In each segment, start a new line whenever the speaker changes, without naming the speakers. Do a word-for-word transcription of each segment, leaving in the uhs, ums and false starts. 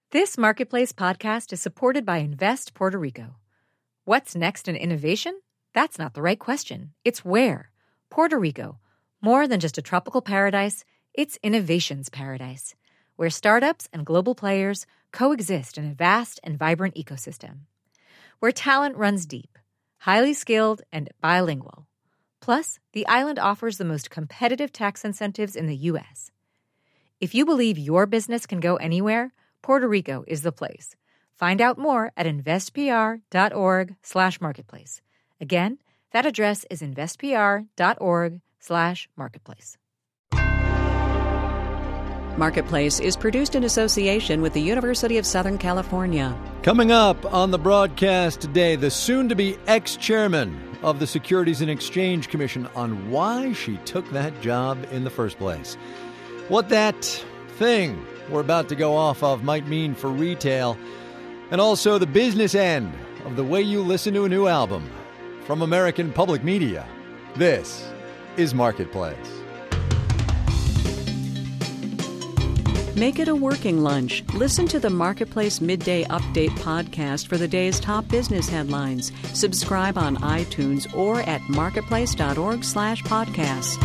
This Marketplace podcast is supported by Invest Puerto Rico. What's next in innovation? That's not the right question. It's where. Puerto Rico. More than just a tropical paradise, it's innovation's paradise, where startups and global players coexist in a vast and vibrant ecosystem. Where talent runs deep, highly skilled, and bilingual. Plus, the island offers the most competitive tax incentives in the U S. If you believe your business can go anywhere, Puerto Rico is the place. Find out more at investpr.org slash marketplace. Again, that address is investpr.org slash marketplace.
Marketplace is produced in association with the University of Southern California.
Coming up on the broadcast today, the soon-to-be ex-chairman of the Securities and Exchange Commission on why she took that job in the first place. What that thing we're about to go off of might mean for retail, and also the business end of the way you listen to a new album from American Public Media. This is Marketplace.
Make it a working lunch. Listen to the Marketplace Midday Update podcast for the day's top business headlines. Subscribe on iTunes or at marketplace.org slash podcast.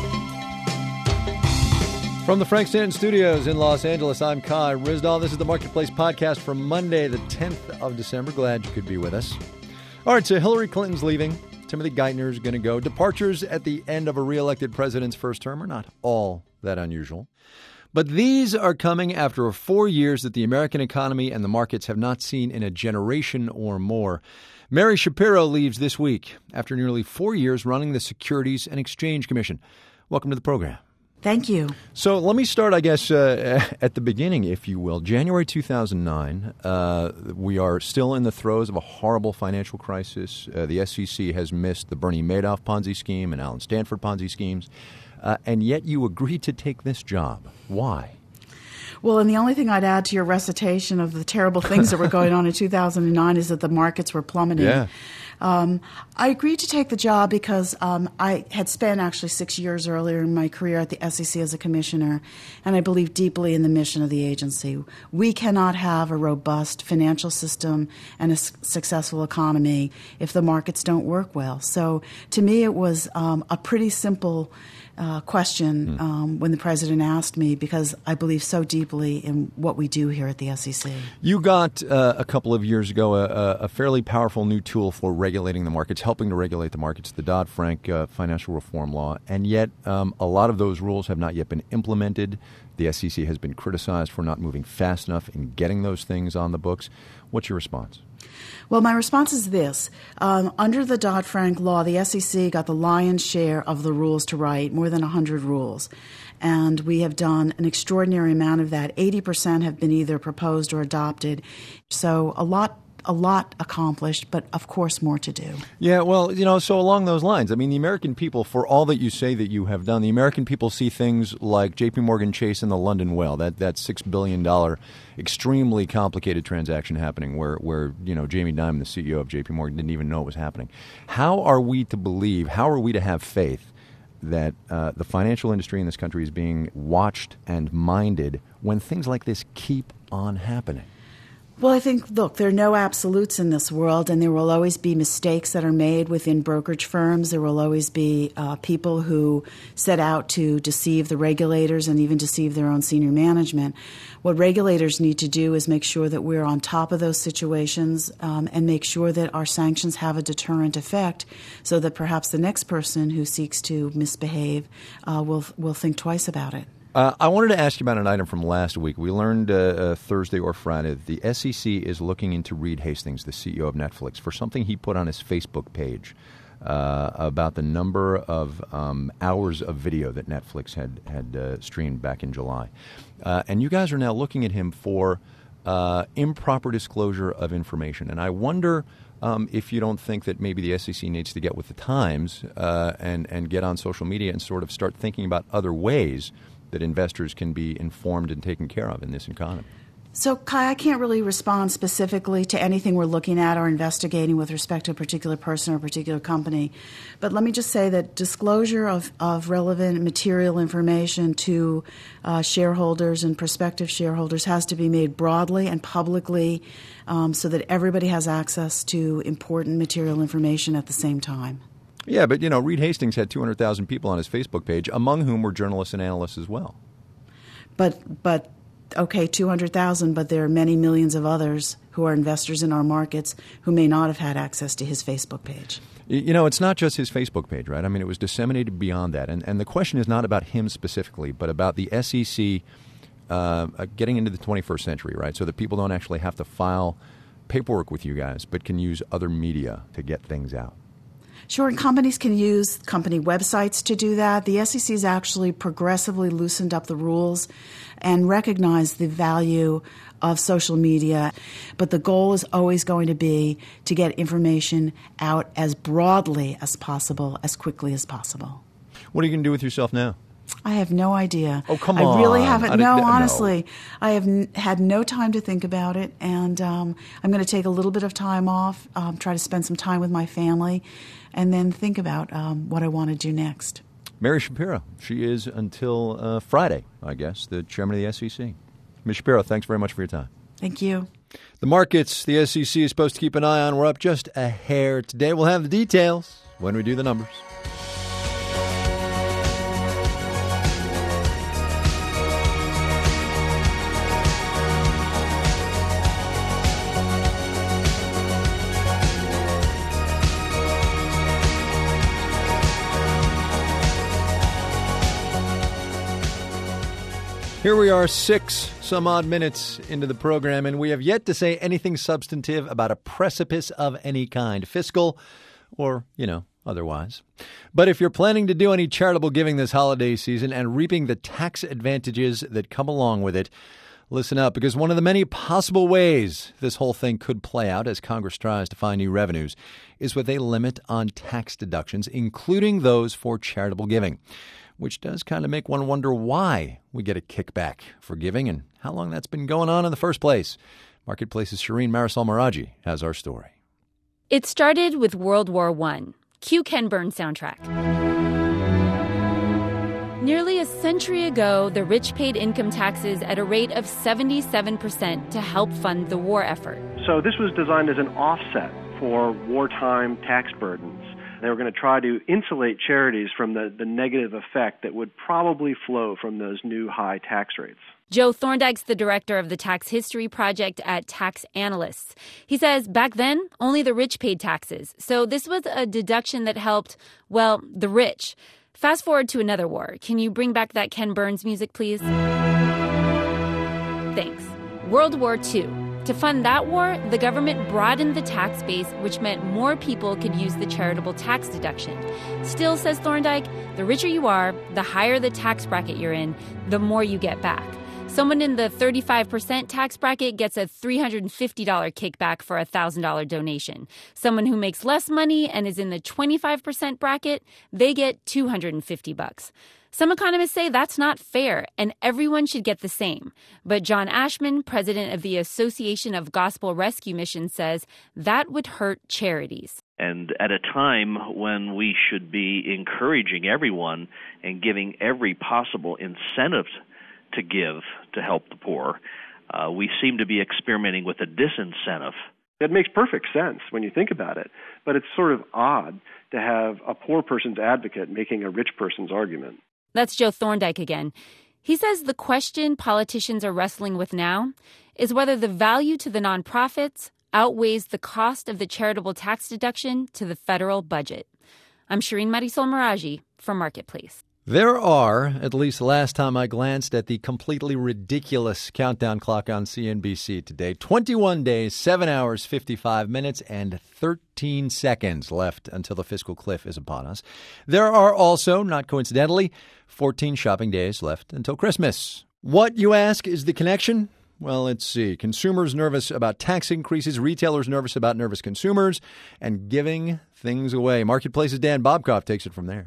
From the Frank Stanton Studios in Los Angeles, I'm Kai Ryssdal. This is the Marketplace podcast for Monday, the tenth of December. Glad you could be with us. All right, so Hillary Clinton's leaving. Timothy Geithner is going to go. Departures at the end of a re-elected president's first term are not all that unusual. But these are coming after four years that the American economy and the markets have not seen in a generation or more. Mary Schapiro leaves this week after nearly four years running the Securities and Exchange Commission. Welcome to the program.
Thank you.
So let me start, I guess, uh, at the beginning, if you will. January two thousand nine, uh, we are still in the throes of a horrible financial crisis. Uh, the S E C has missed the Bernie Madoff Ponzi scheme and Alan Stanford Ponzi schemes, uh, and yet you agreed to take this job. Why?
Well, and the only thing I'd add to your recitation of the terrible things that were going on in two thousand nine is that the markets were plummeting.
Yeah.
Um, I agreed to take the job because um, I had spent actually six years earlier in my career at the S E C as a commissioner, and I believe deeply in the mission of the agency. We cannot have a robust financial system and a s- successful economy if the markets don't work well. So to me, it was um, a pretty simple uh, question
mm.
um, when the president asked me, because I believe so deeply in what we do here at the S E C.
You got uh, a couple of years ago a, a fairly powerful new tool for regulating the markets, helping to regulate the markets, the Dodd-Frank uh, financial reform law, and yet um, a lot of those rules have not yet been implemented. The S E C has been criticized for not moving fast enough in getting those things on the books. What's your response?
Well, my response is this. Um, under the Dodd-Frank law, the S E C got the lion's share of the rules to write, more than one hundred rules. And we have done an extraordinary amount of that. eighty percent have been either proposed or adopted. So a lot A lot accomplished, but of course more to do.
Yeah, well, you know, so along those lines, I mean, the American people, for all that you say that you have done, the American people see things like J P Morgan Chase and the London Whale, that that six billion dollars extremely complicated transaction happening where, where, you know, Jamie Dimon, the C E O of J P Morgan, didn't even know it was happening. How are we to believe, how are we to have faith that uh, the financial industry in this country is being watched and minded when things like this keep on happening?
Well, I think, look, there are no absolutes in this world, and there will always be mistakes that are made within brokerage firms. There will always be uh, people who set out to deceive the regulators and even deceive their own senior management. What regulators need to do is make sure that we're on top of those situations um, and make sure that our sanctions have a deterrent effect so that perhaps the next person who seeks to misbehave uh, will will think twice about it.
Uh, I wanted to ask you about an item from last week. We learned uh, uh, Thursday or Friday that the S E C is looking into Reed Hastings, the C E O of Netflix, for something he put on his Facebook page uh, about the number of um, hours of video that Netflix had, had uh, streamed back in July. Uh, and you guys are now looking at him for uh, improper disclosure of information. And I wonder um, if you don't think that maybe the S E C needs to get with the times uh, and, and get on social media and sort of start thinking about other ways that investors can be informed and taken care of in this economy.
So, Kai, I can't really respond specifically to anything we're looking at or investigating with respect to a particular person or a particular company. But let me just say that disclosure of, of relevant material information to uh, shareholders and prospective shareholders has to be made broadly and publicly um, so that everybody has access to important material information at the same time.
Yeah, but, you know, Reed Hastings had two hundred thousand people on his Facebook page, among whom were journalists and analysts as well.
But, but... Okay, two hundred thousand, but there are many millions of others who are investors in our markets who may not have had access to his Facebook page.
You know, it's not just his Facebook page, right? I mean, it was disseminated beyond that. And, and the question is not about him specifically, but about the S E C uh, getting into the twenty-first century, right? So that people don't actually have to file paperwork with you guys, but can use other media to get things out.
Sure, and companies can use company websites to do that. The S E C has actually progressively loosened up the rules and recognized the value of social media. But the goal is always going to be to get information out as broadly as possible, as quickly as possible.
What are you going to do with yourself now?
I have no idea.
Oh, come
I
on.
I really haven't.
I
no,
no.
honestly. I have n- had no time to think about it, and um, I'm going to take a little bit of time off, um, try to spend some time with my family, and then think about um, what I want to do next.
Mary Schapiro. She is until uh, Friday, I guess, the chairman of the S E C. Miz Schapiro, thanks very much for your time.
Thank you.
The markets the S E C is supposed to keep an eye on, we're up just a hair today. We'll have the details when we do the numbers. Here we are, six some odd minutes into the program, and we have yet to say anything substantive about a precipice of any kind, fiscal or, you know, otherwise. But if you're planning to do any charitable giving this holiday season and reaping the tax advantages that come along with it, listen up, because one of the many possible ways this whole thing could play out as Congress tries to find new revenues is with a limit on tax deductions, including those for charitable giving, which does kind of make one wonder why we get a kickback for giving and how long that's been going on in the first place. Marketplace's Shireen Marisol Meraji has our story.
It started with World War One. Cue Ken Burns soundtrack. Nearly a century ago, the rich paid income taxes at a rate of seventy-seven percent to help fund the war effort.
So this was designed as an offset for wartime tax burdens. They were going to try to insulate charities from the, the negative effect that would probably flow from those new high tax rates.
Joe Thorndike's the director of the Tax History Project at Tax Analysts. He says back then, only the rich paid taxes. So this was a deduction that helped, well, the rich. Fast forward to another war. Can you bring back that Ken Burns music, please? Thanks. World War Two. To fund that war, the government broadened the tax base, which meant more people could use the charitable tax deduction. Still, says Thorndike, the richer you are, the higher the tax bracket you're in, the more you get back. Someone in the thirty-five percent tax bracket gets a three hundred fifty dollars kickback for a one thousand dollars donation. Someone who makes less money and is in the twenty-five percent bracket, they get two hundred fifty bucks. Some economists say that's not fair, and everyone should get the same. But John Ashman, president of the Association of Gospel Rescue Missions, says that would hurt charities.
And at a time when we should be encouraging everyone and giving every possible incentive to give to help the poor, uh, we seem to be experimenting with a disincentive.
That makes perfect sense when you think about it, but it's sort of odd to have a poor person's advocate making a rich person's argument.
That's Joe Thorndike again. He says the question politicians are wrestling with now is whether the value to the nonprofits outweighs the cost of the charitable tax deduction to the federal budget. I'm Shireen Marisol Meraji for Marketplace.
There are, at least last time I glanced at the completely ridiculous countdown clock on C N B C today, twenty-one days, seven hours, fifty-five minutes, and thirteen seconds left until the fiscal cliff is upon us. There are also, not coincidentally, fourteen shopping days left until Christmas. What, you ask, is the connection? Well, let's see. Consumers nervous about tax increases, retailers nervous about nervous consumers, and giving things away. Marketplace's Dan Bobkoff takes it from there.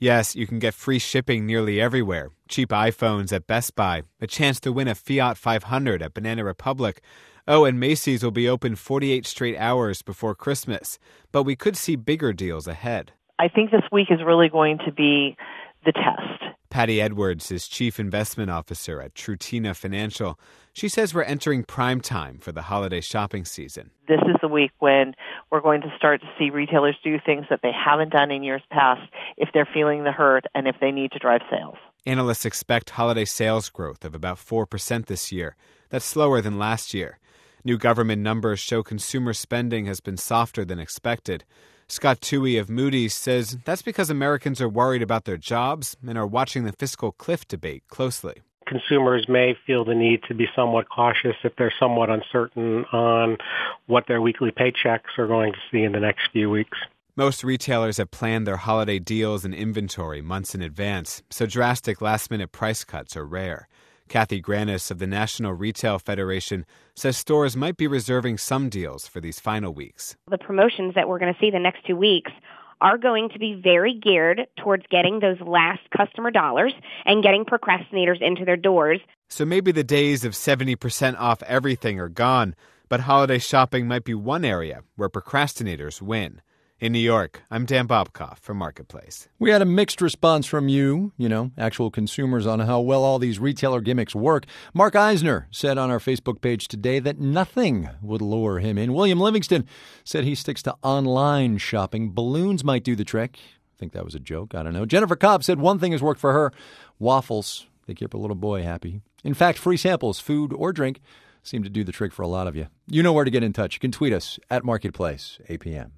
Yes, you can get free shipping nearly everywhere, cheap iPhones at Best Buy, a chance to win a Fiat five hundred at Banana Republic. Oh, and Macy's will be open forty-eight straight hours before Christmas. But we could see bigger deals ahead.
I think this week is really going to be the test.
Patty Edwards is Chief Investment Officer at Trutina Financial. She says we're entering prime time for the holiday shopping season.
This is the week when we're going to start to see retailers do things that they haven't done in years past if they're feeling the hurt and if they need to drive sales.
Analysts expect holiday sales growth of about four percent this year. That's slower than last year. New government numbers show consumer spending has been softer than expected. Scott Tuohy of Moody's says that's because Americans are worried about their jobs and are watching the fiscal cliff debate closely.
Consumers may feel the need to be somewhat cautious if they're somewhat uncertain on what their weekly paychecks are going to see in the next few weeks.
Most retailers have planned their holiday deals and inventory months in advance, so drastic last-minute price cuts are rare. Kathy Granis of the National Retail Federation says stores might be reserving some deals for these final weeks.
The promotions that we're going to see the next two weeks are going to be very geared towards getting those last customer dollars and getting procrastinators into their doors.
So maybe the days of seventy percent off everything are gone, but holiday shopping might be one area where procrastinators win. In New York, I'm Dan Bobkoff for Marketplace.
We had a mixed response from you, you know, actual consumers, on how well all these retailer gimmicks work. Mark Eisner said on our Facebook page today that nothing would lure him in. William Livingston said he sticks to online shopping. Balloons might do the trick. I think that was a joke. I don't know. Jennifer Cobb said one thing has worked for her. Waffles. They keep a little boy happy. In fact, free samples, food or drink, seem to do the trick for a lot of you. You know where to get in touch. You can tweet us at Marketplace A P M.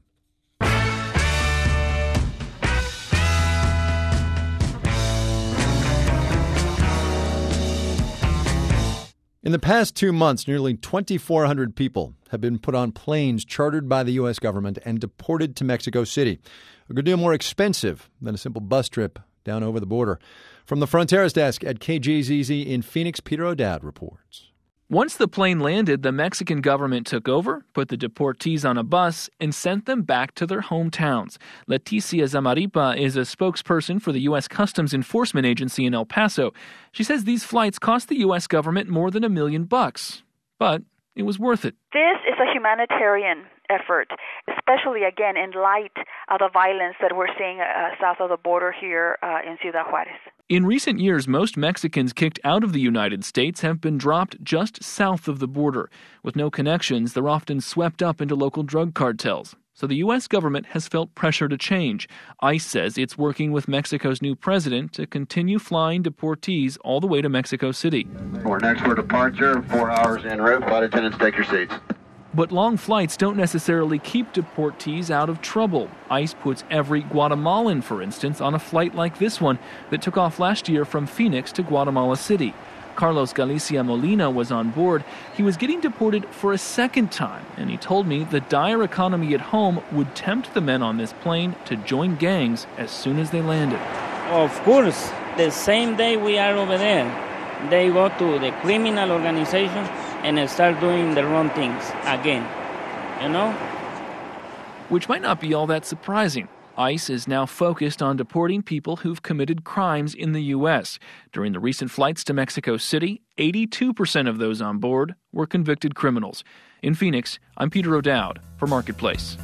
In the past two months, nearly twenty-four hundred people have been put on planes chartered by the U S government and deported to Mexico City. A good deal more expensive than a simple bus trip down over the border. From the Fronteras desk at K J Z Z in Phoenix, Peter O'Dowd reports.
Once the plane landed, the Mexican government took over, put the deportees on a bus, and sent them back to their hometowns. Leticia Zamaripa is a spokesperson for the U S Customs Enforcement Agency in El Paso. She says these flights cost the U S government more than a million bucks. But it was worth it.
This is a humanitarian effort, especially, again, in light of the violence that we're seeing uh, south of the border here uh, in Ciudad Juarez.
In recent years, most Mexicans kicked out of the United States have been dropped just south of the border. With no connections, they're often swept up into local drug cartels. So the U S government has felt pressure to change. ICE says it's working with Mexico's new president to continue flying deportees all the way to Mexico City.
For next for departure, four hours en route. Flight attendants, take your seats.
But long flights don't necessarily keep deportees out of trouble. ICE puts every Guatemalan, for instance, on a flight like this one that took off last year from Phoenix to Guatemala City. Carlos Galicia Molina was on board. He was getting deported for a second time, and he told me the dire economy at home would tempt the men on this plane to join gangs as soon as they landed.
Of course, the same day we are over there, they go to the criminal organization and start doing the wrong things again, you know?
Which might not be all that surprising. ICE is now focused on deporting people who've committed crimes in the U S. During the recent flights to Mexico City, eighty-two percent of those on board were convicted criminals. In Phoenix, I'm Peter O'Dowd for Marketplace.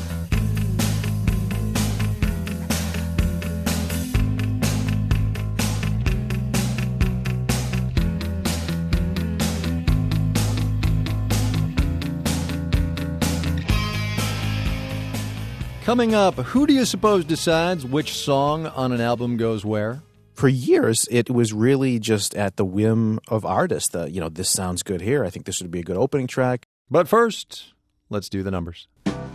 Coming up, who do you suppose decides which song on an album goes where?
For years, it was really just at the whim of artists. The, you know, this sounds good here. I think this would be a good opening track.
But first, let's do the numbers.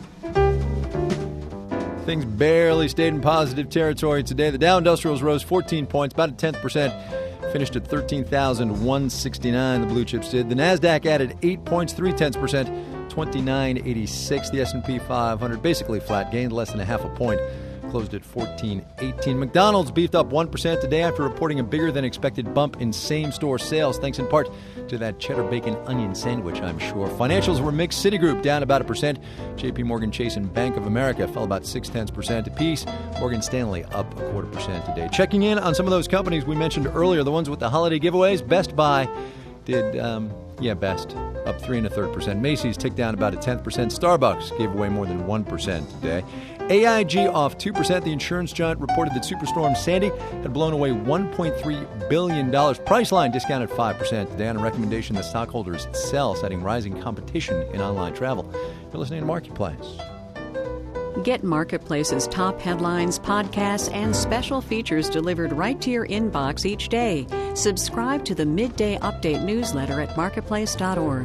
Things barely stayed in positive territory today. The Dow Industrials rose fourteen points, about a tenth percent, finished at thirteen thousand one hundred sixty-nine. The blue chips did. The Nasdaq added eight points, three tenths percent, twenty-nine eighty-six. The S and P five hundred basically flat, gained less than a half a point, closed at fourteen eighteen. McDonald's beefed up one percent today after reporting a bigger than expected bump in same-store sales, thanks in part to that cheddar bacon onion sandwich, I'm sure. Financials were mixed. Citigroup down about a percent. J P Morgan Chase and Bank of America fell about six tenths percent apiece. Morgan Stanley up a quarter percent today. Checking in on some of those companies we mentioned earlier, the ones with the holiday giveaways. Best Buy did, um, yeah, best, up three and a third percent. Macy's ticked down about a tenth percent. Starbucks gave away more than one percent today. A I G off two percent. The insurance giant reported that Superstorm Sandy had blown away one point three billion dollars. Priceline discounted five percent today on a recommendation that stockholders sell, citing rising competition in online travel. You're listening to Marketplace.
Get Marketplace's top headlines, podcasts, and special features delivered right to your inbox each day. Subscribe to the Midday Update newsletter at marketplace dot org.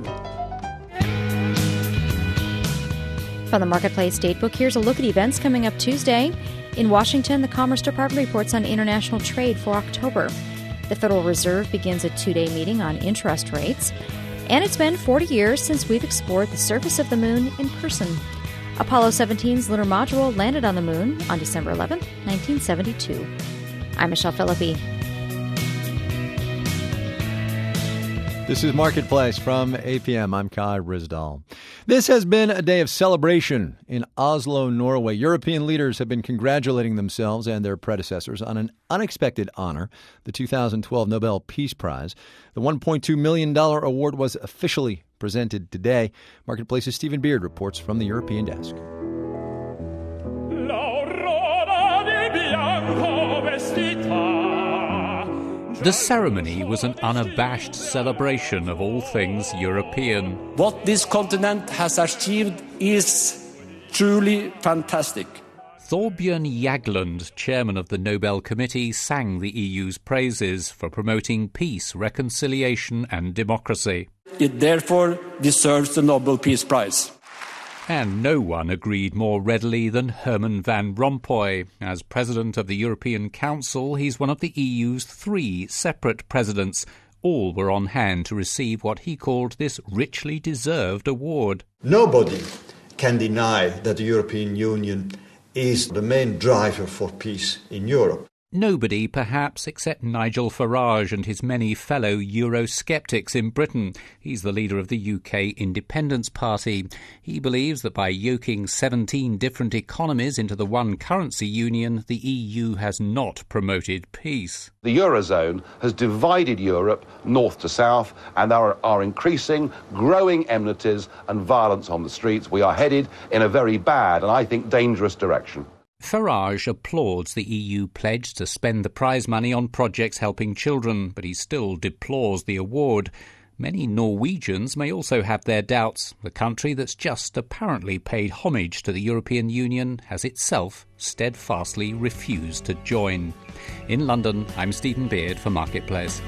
From the Marketplace Datebook, here's a look at events coming up Tuesday. In Washington, the Commerce Department reports on international trade for October. The Federal Reserve begins a two-day meeting on interest rates. And it's been forty years since we've explored the surface of the moon in person. Apollo seventeen's lunar module landed on the moon on December eleventh, nineteen seventy-two. I'm Michelle Philippi.
This is Marketplace from A P M. I'm Kai Ryssdal. This has been a day of celebration in Oslo, Norway. European leaders have been congratulating themselves and their predecessors on an unexpected honor, the two thousand twelve Nobel Peace Prize. The one point two million dollars award was officially presented today. Marketplace's Stephen Beard reports from the European desk.
The ceremony was an unabashed celebration of all things European.
What this continent has achieved is truly fantastic.
Thorbjørn Jagland, chairman of the Nobel Committee, sang the E U's praises for promoting peace, reconciliation and democracy.
It therefore deserves the Nobel Peace Prize.
And no one agreed more readily than Herman Van Rompuy. As president of the European Council, he's one of the E U's three separate presidents. All were on hand to receive what he called this richly deserved award.
Nobody can deny that the European Union is the main driver for peace in Europe.
Nobody, perhaps, except Nigel Farage and his many fellow Eurosceptics in Britain. He's the leader of the U K Independence Party. He believes that by yoking seventeen different economies into the one currency union, the E U has not promoted peace.
The Eurozone has divided Europe north to south, and there are, are increasing, growing enmities and violence on the streets. We are headed in a very bad and, I think, dangerous direction.
Farage applauds the E U pledge to spend the prize money on projects helping children, but he still deplores the award. Many Norwegians may also have their doubts. The country that's just apparently paid homage to the European Union has itself steadfastly refused to join. In London, I'm Stephen Beard for Marketplace.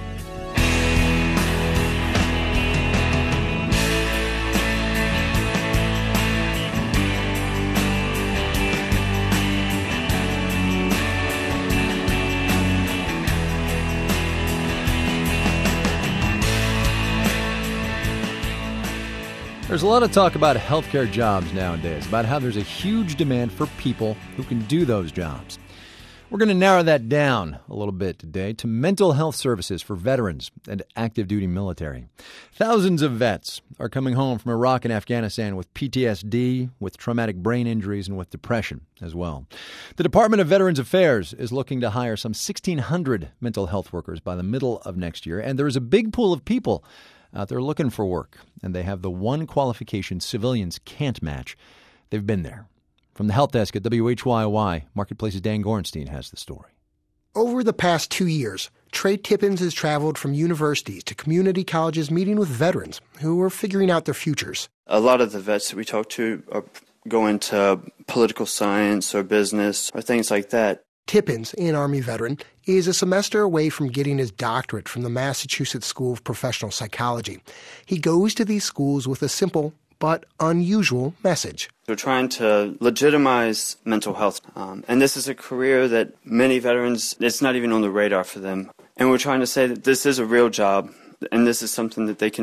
There's a lot of talk about healthcare jobs nowadays, about how there's a huge demand for people who can do those jobs. We're going to narrow that down a little bit today to mental health services for veterans and active duty military. Thousands of vets are coming home from Iraq and Afghanistan with P T S D, with traumatic brain injuries, and with depression as well. The Department of Veterans Affairs is looking to hire some sixteen hundred mental health workers by the middle of next year, and there is a big pool of people out there looking for work, and they have the one qualification civilians can't match. They've been there. From the help desk at W H Y Y, Marketplace's Dan Gorenstein has the story.
Over the past two years, Trey Tippins has traveled from universities to community colleges meeting with veterans who are figuring out their futures.
A lot of the vets that we talk to are going to political science or business or things like that.
Tippins, an Army veteran, is a semester away from getting his doctorate from the Massachusetts School of Professional Psychology. He goes to these schools with a simple but unusual message.
We're trying to legitimize mental health. Um, and this is a career that many veterans, it's not even on the radar for them. And we're trying to say that this is a real job and this is something that they can do.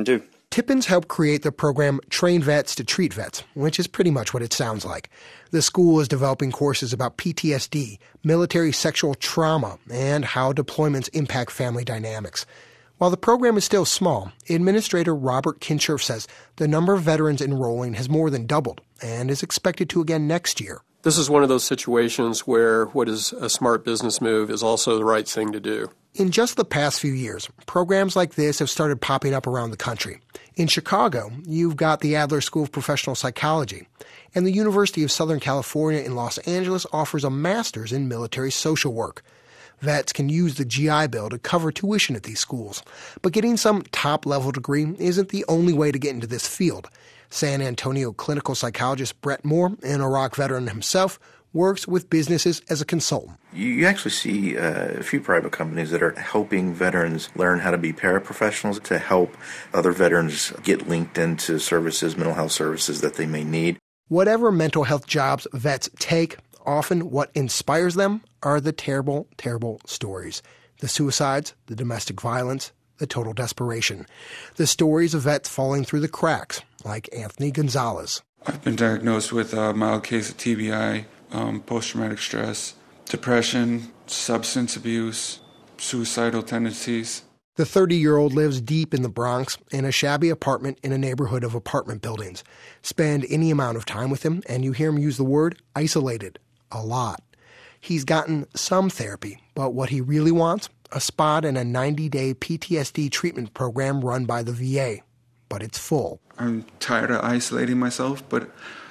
Tippins helped create the program Train Vets to Treat Vets, which is pretty much what it sounds like. The school is developing courses about P T S D, military sexual trauma, and how deployments impact family dynamics. While the program is still small, Administrator Robert Kinshirf says the number of veterans enrolling has more than doubled and is expected to again next year.
This is one of those situations where what is a smart business move is also the right thing to do.
In just the past few years, programs like this have started popping up around the country. In Chicago, you've got the Adler School of Professional Psychology, and the University of Southern California in Los Angeles offers a master's in military social work. Vets can use the G I Bill to cover tuition at these schools. But getting some top-level degree isn't the only way to get into this field. San Antonio clinical psychologist Brett Moore, an Iraq veteran himself, works with businesses as a consultant.
You actually see uh, a few private companies that are helping veterans learn how to be paraprofessionals to help other veterans get linked into services, mental health services that they may need.
Whatever mental health jobs vets take, often what inspires them are the terrible, terrible stories. The suicides, the domestic violence, the total desperation. The stories of vets falling through the cracks, like Anthony Gonzalez.
I've been diagnosed with a mild case of T B I, um, post-traumatic stress, depression, substance abuse, suicidal tendencies.
The thirty-year-old lives deep in the Bronx in a shabby apartment in a neighborhood of apartment buildings. Spend any amount of time with him, and you hear him use the word isolated a lot. He's gotten some therapy, but what he really wants, a spot in a ninety-day P T S D treatment program run by the V A. But it's full.
I'm tired of isolating myself, but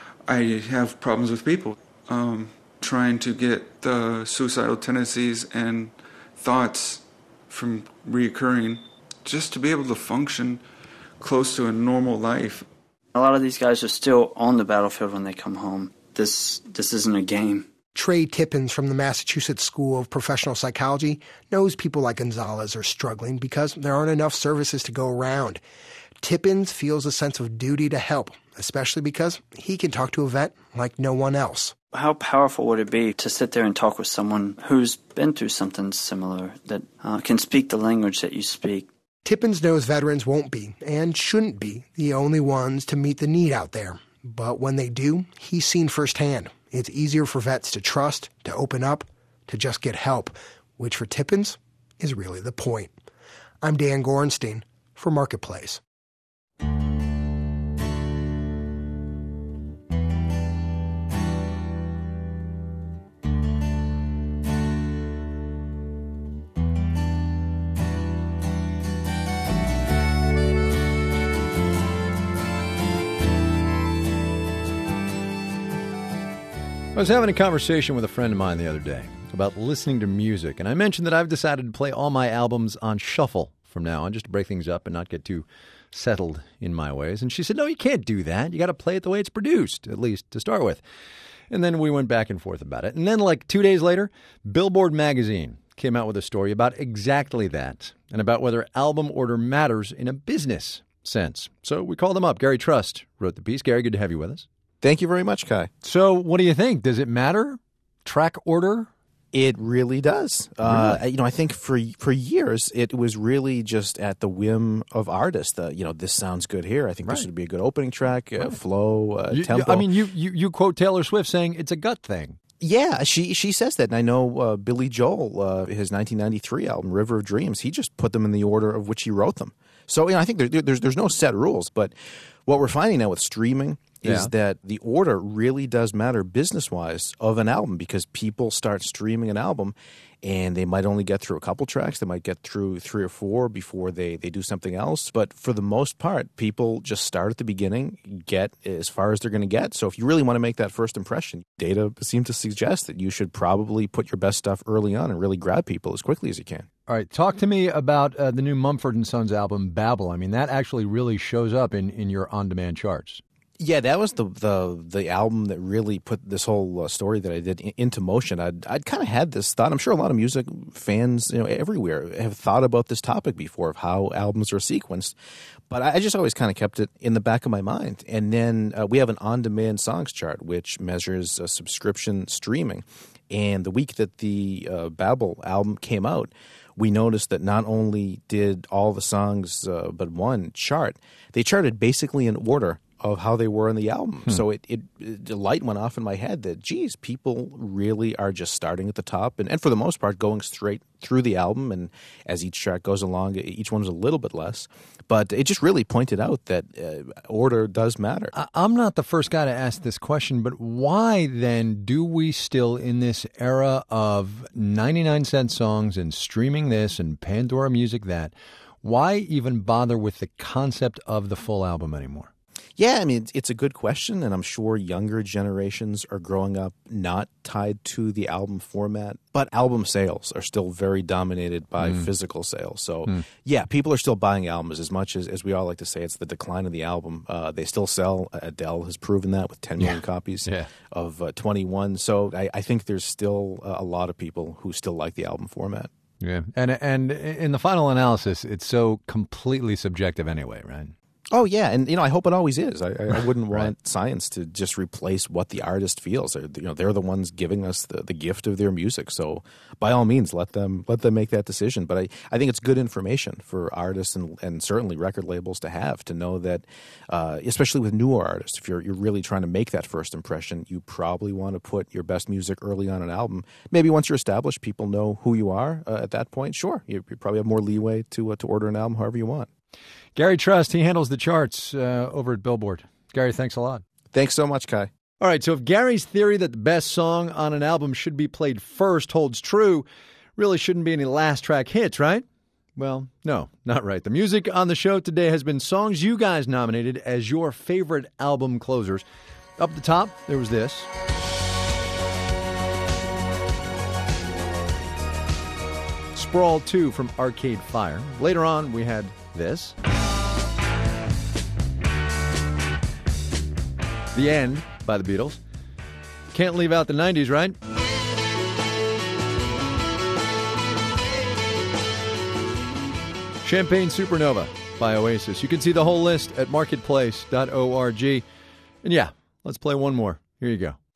I have problems with people. Um, trying to get the suicidal tendencies and thoughts from reoccurring, just to be able to function close to a normal life.
A lot of these guys are still on the battlefield when they come home. This this isn't a game.
Trey Tippins from the Massachusetts School of Professional Psychology knows people like Gonzalez are struggling because there aren't enough services to go around. Tippins feels a sense of duty to help, especially because he can talk to a vet like no one else.
How powerful would it be to sit there and talk with someone who's been through something similar, that uh, can speak the language that you speak?
Tippins knows veterans won't be, and shouldn't be, the only ones to meet the need out there. But when they do, he's seen firsthand. It's easier for vets to trust, to open up, to just get help, which for Tippins is really the point. I'm Dan Gorenstein for Marketplace.
I was having a conversation with a friend of mine the other day about listening to music, and I mentioned that I've decided to play all my albums on shuffle from now on, just to break things up and not get too settled in my ways. And she said, no, you can't do that. You got to play it the way it's produced, at least to start with. And then we went back and forth about it. And then like two days later, Billboard magazine came out with a story about exactly that and about whether album order matters in a business sense. So we called them up. Gary Trust wrote the piece. Gary, good to have you with us.
Thank you very much, Kai.
So what do you think? Does it matter? Track order?
It really does. Really? Uh, you know, I think for for years it was really just at the whim of artists. Uh, you know, this sounds good here. I think right. this would be a good opening track, uh, right. flow, uh,
you,
tempo.
I mean, you, you you quote Taylor Swift saying it's a gut thing.
Yeah, she she says that. And I know uh, Billy Joel, uh, his nineteen ninety-three album, River of Dreams, he just put them in the order of which he wrote them. So, you know, I think there, there's there's no set rules. But what we're finding now with streaming is yeah. that the order really does matter business-wise of an album, because people start streaming an album and they might only get through a couple tracks. They might get through three or four before they, they do something else. But for the most part, people just start at the beginning, get as far as they're going to get. So if you really want to make that first impression, data seem to suggest that you should probably put your best stuff early on and really grab people as quickly as you can.
All right, talk to me about uh, the new Mumford and Sons album, Babel. I mean, that actually really shows up in, in your on-demand charts.
Yeah, that was the the the album that really put this whole uh, story that I did in, into motion. I'd I'd kind of had this thought. I'm sure a lot of music fans, you know, everywhere have thought about this topic before of how albums are sequenced, but I, I just always kind of kept it in the back of my mind. And then uh, we have an on-demand songs chart which measures uh, subscription streaming. And the week that the uh, Babel album came out, we noticed that not only did all the songs uh, but one chart, they charted basically in order of how they were in the album. Hmm. So it, it, it the light went off in my head that, geez, people really are just starting at the top and, and for the most part going straight through the album. And as each track goes along, each one's a little bit less. But it just really pointed out that uh, order does matter.
I'm not the first guy to ask this question, but why then do we still, in this era of ninety-nine cent songs and streaming this and Pandora Music that, why even bother with the concept of the full album anymore?
Yeah, I mean, it's a good question, and I'm sure younger generations are growing up not tied to the album format, but album sales are still very dominated by mm. physical sales. So, mm. yeah, people are still buying albums as much as, as we all like to say it's the decline of the album. Uh, they still sell. Adele has proven that with ten million yeah. copies yeah. of uh, twenty-one. So I, I think there's still a lot of people who still like the album format.
Yeah, and and in the final analysis, it's so completely subjective anyway, right?
Oh, yeah. And, you know, I hope it always is. I, I wouldn't right. want science to just replace what the artist feels. They're, you know, they're the ones giving us the, the gift of their music. So by all means, let them let them make that decision. But I, I think it's good information for artists and, and certainly record labels to have, to know that, uh, especially with newer artists, if you're, you're really trying to make that first impression, you probably want to put your best music early on an album. Maybe once you're established, people know who you are uh, at that point. Sure, you, you probably have more leeway to uh, to order an album however you want.
Gary Trust, he handles the charts uh, over at Billboard. Gary, thanks a lot.
Thanks so much, Kai.
All right, so if Gary's theory that the best song on an album should be played first holds true, really shouldn't be any last track hits, right? Well, no, not right. The music on the show today has been songs you guys nominated as your favorite album closers. Up at the top, there was this. Sprawl two from Arcade Fire. Later on, we had this. The End by the Beatles. Can't leave out the nineties, right? Champagne Supernova by Oasis. You can see the whole list at marketplace dot org. And yeah, let's play one more. Here you go.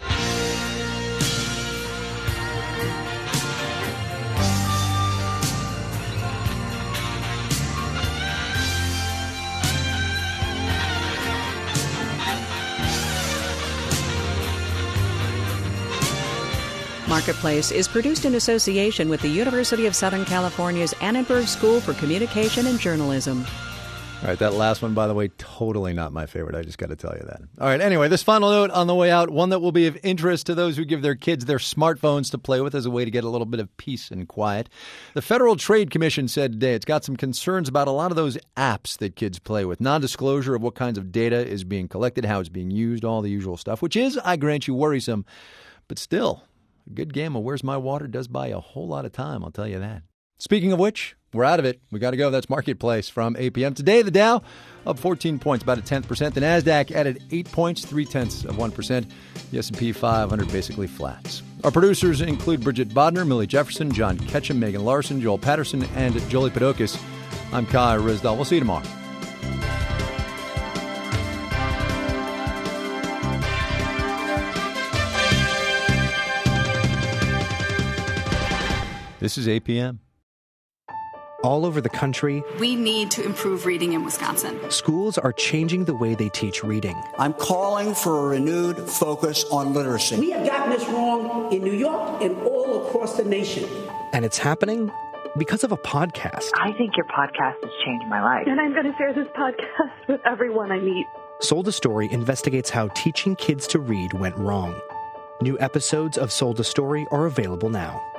Marketplace is produced in association with the University of Southern California's Annenberg School for Communication and Journalism.
All right, that last one, by the way, totally not my favorite. I just got to tell you that. All right, anyway, this final note on the way out, one that will be of interest to those who give their kids their smartphones to play with as a way to get a little bit of peace and quiet. The Federal Trade Commission said today it's got some concerns about a lot of those apps that kids play with. Non-disclosure of what kinds of data is being collected, how it's being used, all the usual stuff, which is, I grant you, worrisome. But still, a good game of Where's My Water does buy a whole lot of time, I'll tell you that. Speaking of which, we're out of it. We got to go. That's Marketplace from eight p.m. Today, the Dow up fourteen points, about a tenth percent. The NASDAQ added eight points, three-tenths of one percent. The S and P five hundred basically flats. Our producers include Bridget Bodner, Millie Jefferson, John Ketchum, Megan Larson, Joel Patterson, and Jolie Padokis. I'm Kai Rizdal. We'll see you tomorrow. This is eight p.m.
All over the country,
we need to improve reading in Wisconsin.
Schools are changing the way they teach reading.
I'm calling for a renewed focus on literacy.
We have gotten this wrong in New York and all across the nation.
And it's happening because of a podcast.
I think your podcast has changed my life.
And I'm going to share this podcast with everyone I meet.
Sold a Story investigates how teaching kids to read went wrong. New episodes of Sold a Story are available now.